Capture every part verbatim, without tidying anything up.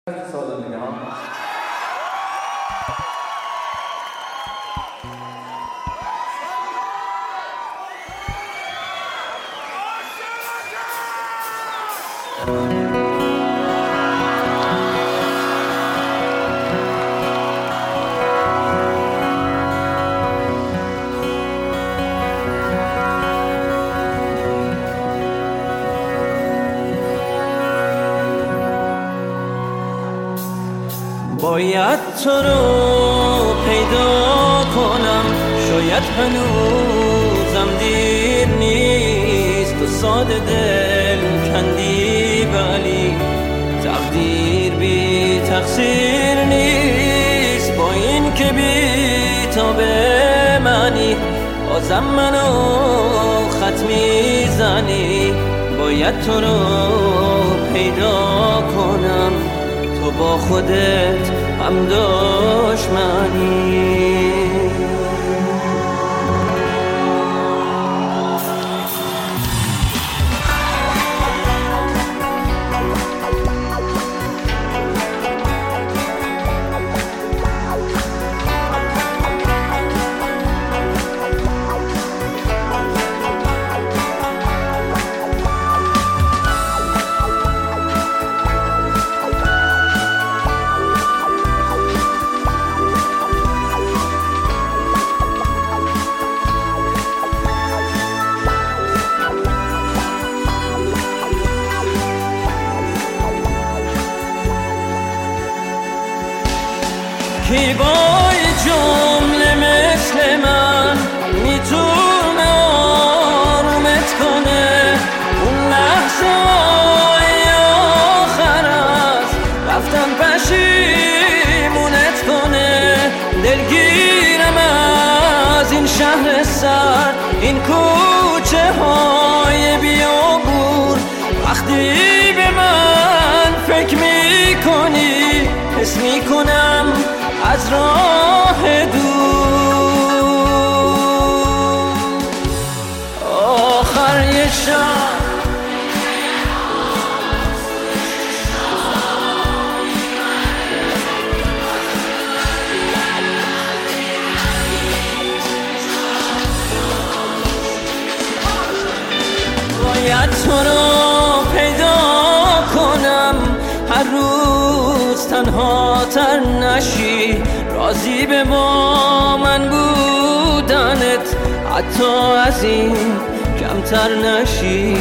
ساده میگم باید تو رو پیدا کنم، شاید هنوزم دیر نیست. تو ساده دل کندی ولی تقدیر بی تقصیر نیست. با این که بی تا به منی بازم منو خط میزنی. باید تو رو پیدا کنم، تو با خودت هم دشمنی. کی با جمله مثل من میتونه آرومت کنه؟ اون لحظه های آخر است رفتن پشیمونت کنه. دلگیرم از این شهر سرد، این کوچه های بیابون. وقتی به من فکر میکنی حس میکنم از راه دور آخر یه شب باید تو رو پیدا کنم، هر روز تنها تر نشی. راضی به با من بودنت حتی از این کمتر نشی.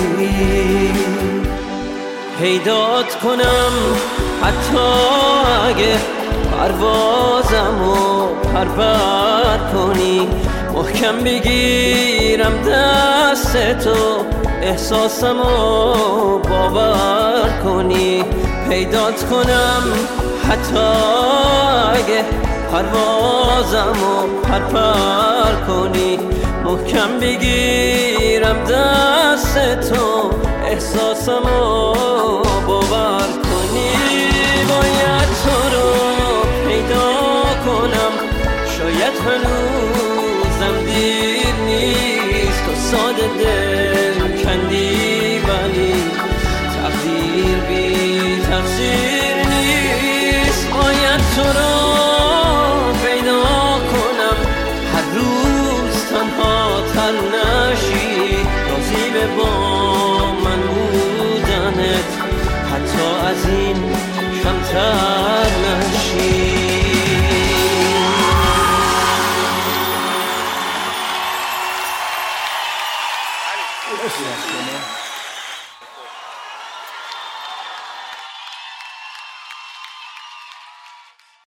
پیدات کنم حتی اگه پروازمو پرپر کنی. محکم بگیرم دستتو احساسمو باور کنی. پیدات کنم حتی اگه پروازمو پرپر کنی. محکم بگیرم دستتو احساسمو باور کنی. باید تو رو پیدا کنم، شاید هنوزم دیر نیست. تو ساده دل کندی ولی تقدیر بی تقصیر نیست. باید تو رو پیدا کنم، هر روز تنها تر نشی. راضی به با من بودنت حتی از این کمتر نشی. باشه.